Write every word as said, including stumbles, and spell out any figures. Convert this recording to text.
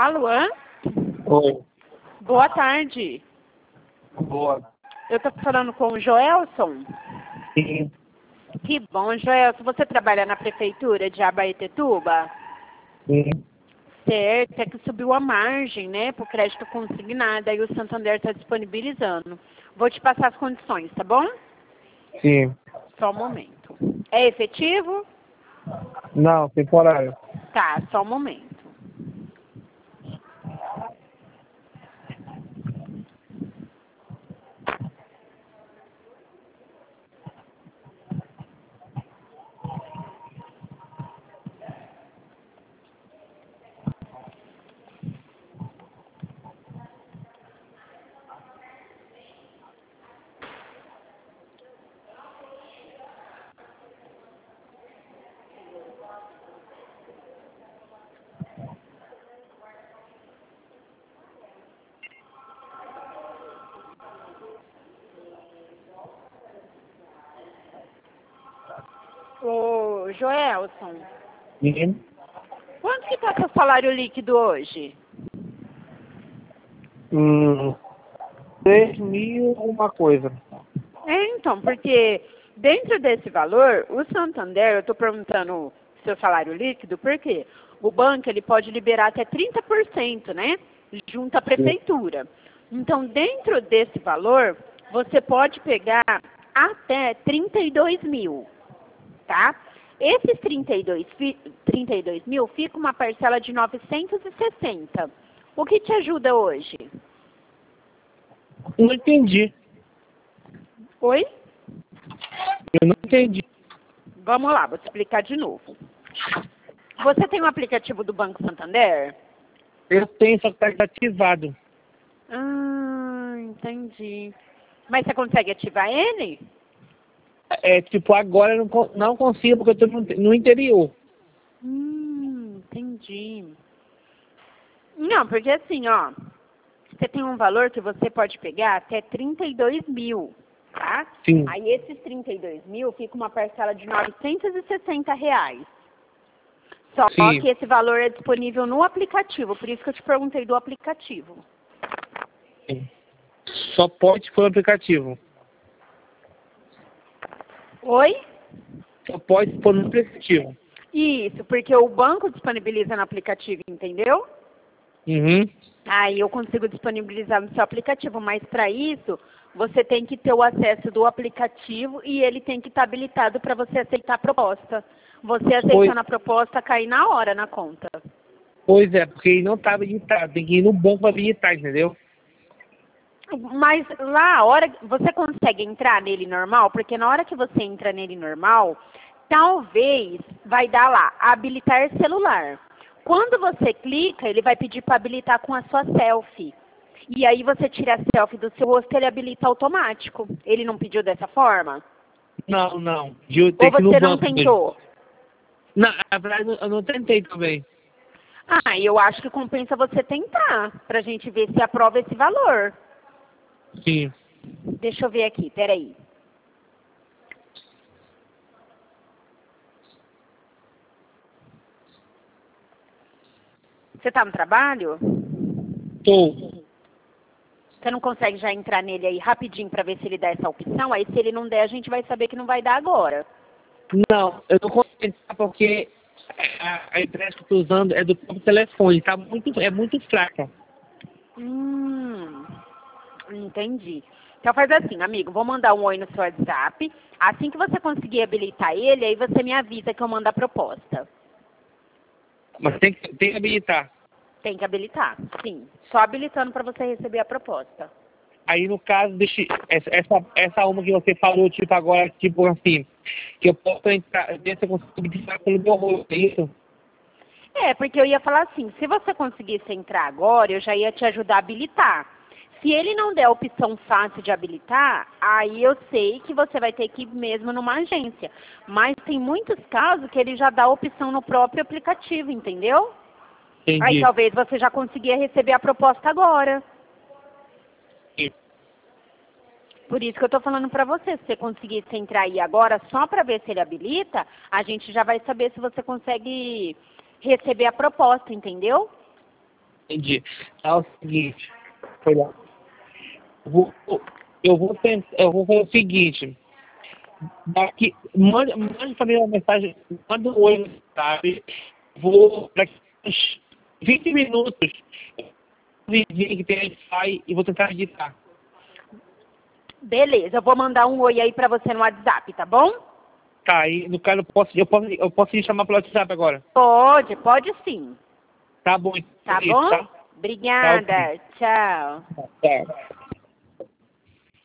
Alô? Oi. Boa tarde. Boa. Eu tô falando com o Joelson? Sim. Que bom, Joelson. Você trabalha na prefeitura de Abaetetuba? Sim. Certo, é que subiu a margem, né, pro crédito consignado, aí o Santander está disponibilizando. Vou te passar as condições, tá bom? Sim. Só um momento. É efetivo? Não, temporário. Tá, só um momento. Ô, Joelson, Sim. quanto que tá seu salário líquido hoje? Hum, três mil uma coisa. É, então, porque dentro desse valor, o Santander, eu estou perguntando seu salário líquido, porque o banco ele pode liberar até trinta por cento, né? Junto à prefeitura. Então, dentro desse valor, você pode pegar até trinta e dois mil, tá? Esses trinta e dois, fi- trinta e dois mil fica uma parcela de novecentos e sessenta. O que te ajuda hoje? Não entendi. Oi? Eu não entendi. Vamos lá, vou te explicar de novo. Você tem um aplicativo do Banco Santander? Eu tenho, só que tá desativado. Ah, entendi. Mas você consegue ativar ele? É, tipo, agora eu não, con- não consigo porque eu tô no, no interior. Hum, entendi. Não, porque assim, ó, você tem um valor que você pode pegar até trinta e dois mil, tá? Sim. Aí esses trinta e dois mil fica uma parcela de novecentos e sessenta reais. Só Sim. que esse valor é disponível no aplicativo, por isso que eu te perguntei do aplicativo. Sim. Só pode por aplicativo. Oi? Só pode pôr no aplicativo. Isso, porque o banco disponibiliza no aplicativo, entendeu? Uhum. Aí eu consigo disponibilizar no seu aplicativo, mas para isso você tem que ter o acesso do aplicativo e ele tem que estar habilitado para você aceitar a proposta. Você aceitando a proposta, cai na hora na conta. Pois é, porque ele não tá habilitado. Tem que ir no banco pra habilitar, entendeu? Mas lá, a hora você consegue entrar nele normal? Porque na hora que você entra nele normal, talvez vai dar lá, habilitar celular. Quando você clica, ele vai pedir para habilitar com a sua selfie. E aí você tira a selfie do seu rosto, ele habilita automático. Ele não pediu dessa forma? Não, não. Eu Ou tenho que ir no você não banco mesmo. tentou? Não, na verdade eu não tentei também. Ah, eu acho que compensa você tentar, pra gente ver se aprova esse valor. Sim. Deixa eu ver aqui, peraí. Você tá no trabalho? Tô. Você não consegue já entrar nele aí rapidinho pra ver se ele dá essa opção? Aí se ele não der, a gente vai saber que não vai dar agora. Não, eu não consigo entrar porque a, a empresa que eu tô usando é do próprio telefone. Tá muito, é muito fraca. Hum, entendi. Então faz assim, amigo, vou mandar um oi no seu WhatsApp. Assim que você conseguir habilitar ele, aí você me avisa que eu mando a proposta. Mas tem, que- tem que habilitar. Tem que habilitar, sim. Só habilitando pra você receber a proposta. Aí no caso, deixa, essa, essa, essa uma que você falou, tipo agora, tipo assim, que eu posso entrar, ver se eu consigo habilitar pelo meu rosto, é isso? É, porque eu ia falar assim, se você conseguisse entrar agora, eu já ia te ajudar a habilitar. Se ele não der a opção fácil de habilitar, aí eu sei que você vai ter que ir mesmo numa agência. Mas tem muitos casos que ele já dá a opção no próprio aplicativo, entendeu? Aí Entendi. talvez você já conseguia receber a proposta agora. Sim. Por isso que eu tô falando pra você, se você conseguisse entrar aí agora só pra ver se ele habilita, a gente já vai saber se você consegue receber a proposta, entendeu? Entendi. É o seguinte, foi lá. Eu vou, eu vou pensar, eu vou fazer o seguinte. Daqui, mande, mande pra mim uma mensagem, manda um oi, sabe? Vou, daqui uns vinte minutos, o vizinho que tem aí sai e vou tentar editar. Beleza, eu vou mandar um oi aí pra você no WhatsApp, tá bom? Tá, e no caso eu posso, eu posso, eu posso te chamar pelo WhatsApp agora. Pode, pode sim. Tá bom, então, Tá isso, bom? tá? Obrigada. Tchau. Tá, tá.